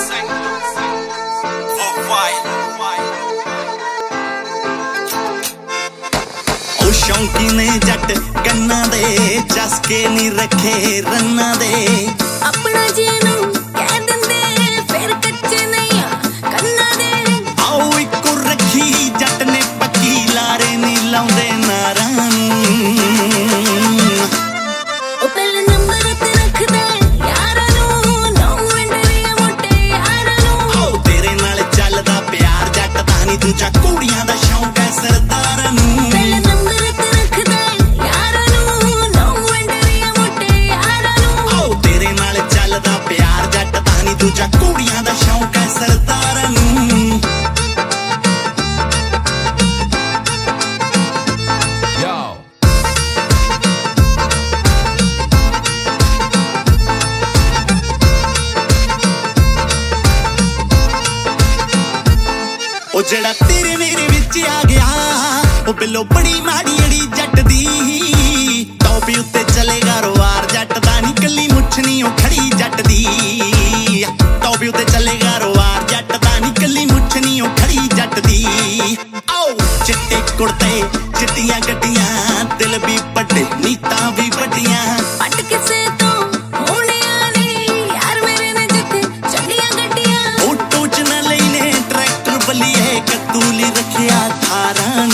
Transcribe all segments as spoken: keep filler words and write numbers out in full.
शौकी ने जट कन्ना दे चसके नी रखे रन्ना दे अपना जीनू कह दिंदे फिर कच्चे नहीं कन्ना दे आओ इको रखी जट ने पक्की लारे नी लाउंदे नारां ओ पहले नंबर ते रखदे यारां नू नौ वंडरिया मोटे यारां नू आओ तेरे नाल चलदा प्यार जट दा नी दूजा कुड़ियां दा शौक है सरदारां नू दूजा कुड़ियां दा शौक है सरदारां नू ओ जेड़ा तेरे मेरे विच आ गया ओ बिलो बड़ी माड़ी अड़ी जट दी टॉपी उत्ते चलेगा रोवार जट दा नी कल्ली मुछ नी ओ खड़ी जट दी टॉपी उत्ते चलेगा रोवार जट दा नी कल्ली मुछ नी ओ खड़ी जट दी आओ चिट्टे कुर्ते चिट्टियां गड्डियां दिल भी बड़े नीतां भी बड़ियां पट किसे तो होने आने यार मेरे ने जिथे चलियां गड्डियां फोटो च न लेने ट्रैक्टर बलिए कतूली रखिया थारां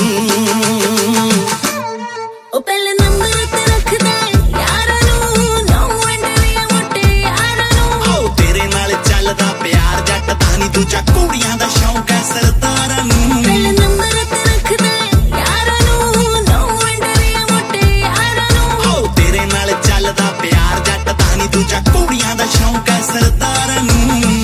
ओ पहले नंबर ते रखदे यारां नू नौ वंडरिया मोटे यारां नू आओ तेरे नाल चलदा प्यार जट दा नी दूजा कुड़ियां दा शौक है सरदारां नू पहले नंबर ते रखदे यारां नू नौ वंडरिया मोटे यारां नू आओ तेरे नाल चलदा प्यार जट दा नी दूजा कुड़ियां दा शौक है सरदारां नू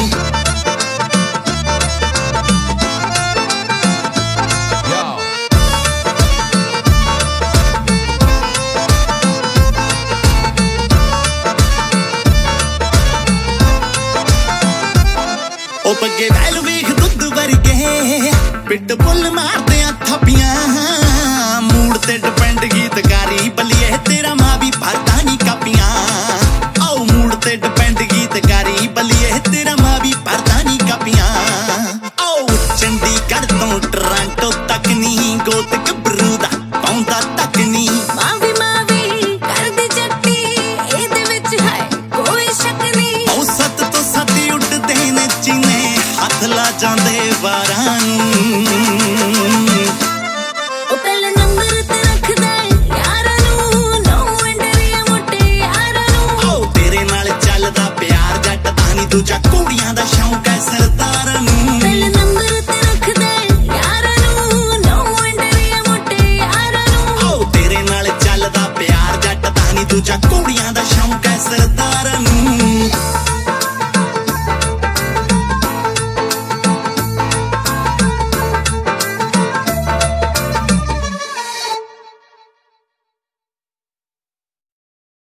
ओ पग्गे वैल वेख दुध वर्गे पिट बुल मारदे थप्पियां मूड ते डिपेंड गीतकारी बलिए तेरा मां भी भरदा नी कापियां आओ मूड ते डिपेंड गीतकारी बलिए तेरा मां भी भरदा नी कापियां आओ चंडीगढ़ तो टोरंटो तक नी गोत गबरू दा पाउंदा तक नी मावी मावी करदी जट्टी एदे विच है कोई शक नहीं ओ सत तो सत उड़दे ने चीने हथ ला जांदे वारां ओ पहले नंबर ते रखदे यारां नू नौ वंडरिया मोटे यारां नू आओ तेरे नाल चलदा प्यार जट दा नी दूजा कुड़ियां दा शौक है सरदारां नू पहले नंबर ते रखदे यारां नू नौ वंडरिया मोटे यारां नू आओ तेरे नाल चलदा प्यार जट दा नी दूजा कुड़ियां दा शौक है सरदारां